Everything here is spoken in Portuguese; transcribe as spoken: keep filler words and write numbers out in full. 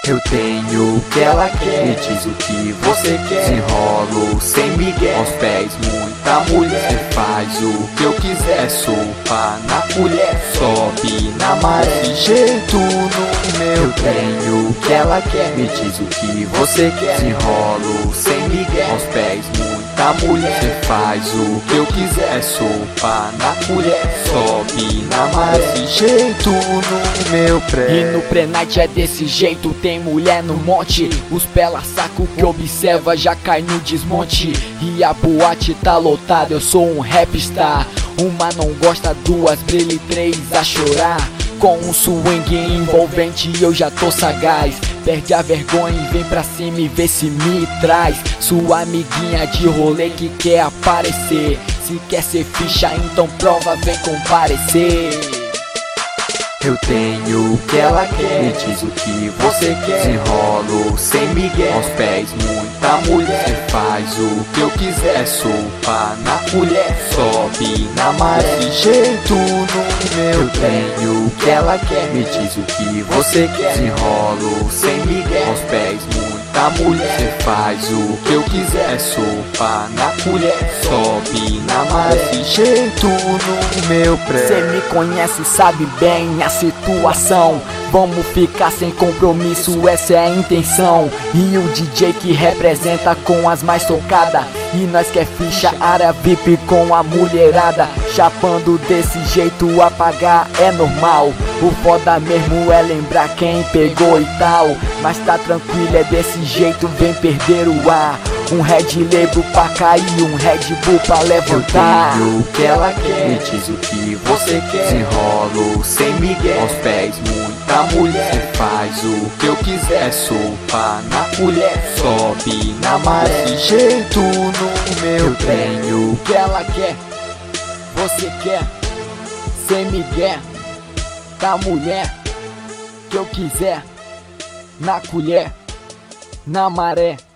Eu tenho o que ela quer, me diz o que você quer. Desenrolo sem migué, aos pés muita mulher. Cê faz o que eu quiser, sopa na colher, sobe na maré, de jeito no meu. Eu tenho o que ela quer, me diz o que você quer. Desenrolo sem migué, aos pés muita mulher. Cê faz o que eu quiser, sopa na colher, sobe na maré, de jeito no meu pré. E no pré-night é desse jeito, tem mulher no monte. Os pela saco que observa já cai no desmonte. E a boate tá lotada, eu sou um rapstar. Uma não gosta, duas brilha e três a chorar. Com um swing envolvente eu já tô sagaz. Perde a vergonha e vem pra cima e vê se me traz. Sua amiguinha de rolê que quer aparecer. Se quer ser ficha, então prova, vem comparecer. Eu tenho o que ela quer, me diz o que você quer. Desenrolo sem migué, aos pés muita mulher. Cê faz o que eu quiser, sopa na colher, sobe na maré, de jeito no meu. Eu tenho o que ela quer, me diz o que você quer. Desenrolo sem migué, aos pés muita mulher. Cê faz o que eu quiser, sopa na colher, sobe na maré, de jeito no meu pré. Cê me conhece, sabe bem a situação. Vamos ficar sem compromisso, essa é a intenção. E o D J que representa com as mais tocadas. E nós quer ficha área V I P com a mulherada. Chapando desse jeito, apagar é normal. O foda mesmo é lembrar quem pegou e tal. Mas tá tranquilo, é desse jeito, vem perder o ar. Um Red Label pra cair, um Red Bull pra levantar. Eu tenho o que ela quer, me diz o que você quer. Desenrolo sem migué, aos pés muita mulher. Cê faz o que eu quiser, sopa na colher, sobe na maré, de jeito no meu. Eu tenho o que ela quer, você quer. Sem migué, da mulher que eu quiser. Na colher, na maré,